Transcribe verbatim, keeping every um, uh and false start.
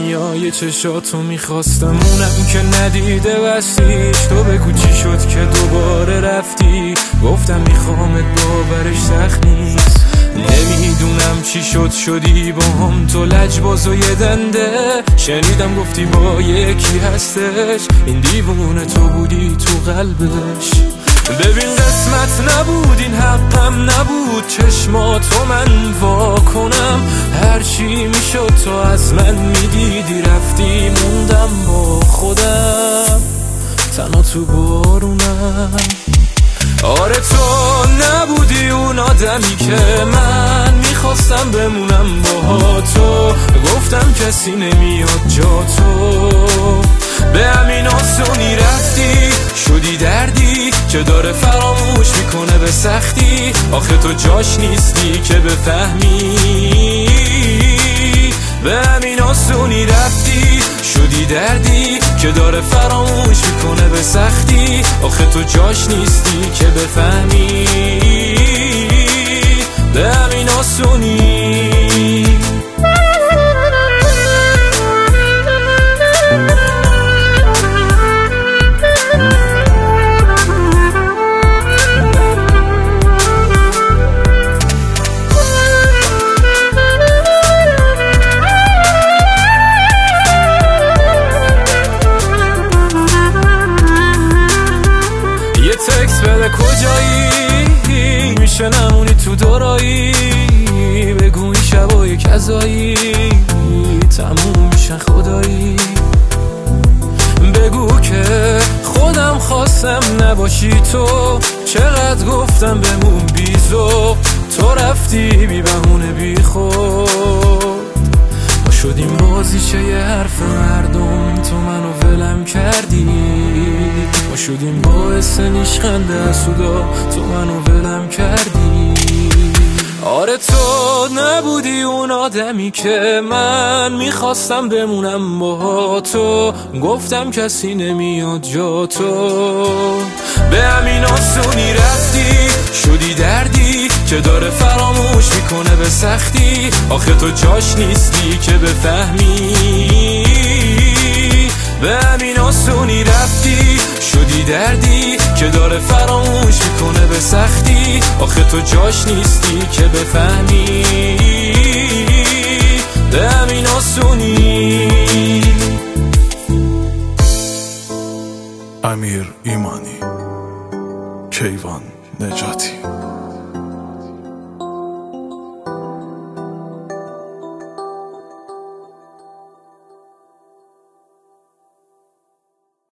دنیای چشاتو میخواستم، اونم که ندیده وسیش. تو بگو چی شد که دوباره رفتی؟ گفتم میخوامت، باورش سخت نیست. نمیدونم چی شد شدی با هم تو لجباز و یه دنده. شنیدم گفتی با یکی هستش، این دیوونه تو بودی تو قلبش. ببین قسمت نبود، این حقم نبود، چشماتو من وا کنم. هرچی میشد تو از من میدیدی، رفتی موندم با خودم تنها تو بارونم. آره تو نبودی اون آدمی که من میخواستم بمونم با تو. گفتم کسی نمیاد جا تو، به همین آسونی رفتی. شدی دردی که داره فراموش میکنه به سختی. آخه تو جاش نیستی که بفهمی، به همین آسونی رفتی. شدی دردی که داره فراموش میکنه به سختی. آخه تو جاش نیستی که بفهمی، به همین آسونی. تکس بده کجایی، میشه نمونی تو دورایی. بگو این شبای کذایی تموم میشن خدایی. بگو که خودم خواستم نباشی تو. چقدر گفتم بمون بیزو، تو رفتی بی بهونه بی خود. ما شدیم بازیچه یه حرف مردم، تو منو ولم کردی. ما شدیم باعث نیشخنده حسودا، تو منو ولم کردی. آره تو نبودی اون آدمی که من میخواستم بمونم با تو. گفتم کسی نمیاد جا تو، به همین آسونی رفتی. شدی دردی که داره فراموش میکنه به سختی. آخه تو جاش نیستی که بفهمی، به همین آسونی رفتی. شدی دردی که داره فراموش میکنه به سختی. آخه تو جاش نیستی که بفهمی، به همین آسونی. امیر ایمانی، کیوان نجاتی.